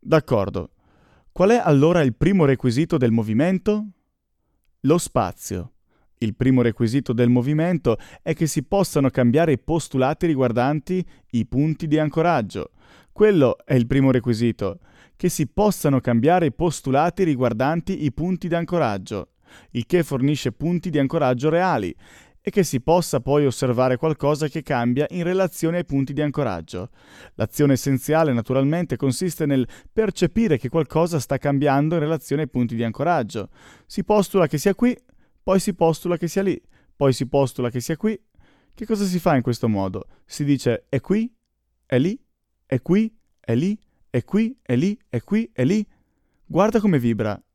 D'accordo. Qual è allora il primo requisito del movimento? Lo spazio. Il primo requisito del movimento è che si possano cambiare i postulati riguardanti i punti di ancoraggio. Quello è il primo requisito, che si possano cambiare i postulati riguardanti i punti di ancoraggio, il che fornisce punti di ancoraggio reali, e che si possa poi osservare qualcosa che cambia in relazione ai punti di ancoraggio. L'azione essenziale naturalmente consiste nel percepire che qualcosa sta cambiando in relazione ai punti di ancoraggio. Si postula che sia qui, poi si postula che sia lì, poi si postula che sia qui. Che cosa si fa in questo modo? Si dice è qui, è lì, è qui, è lì, è qui, è lì, è qui, è lì. Guarda come vibra.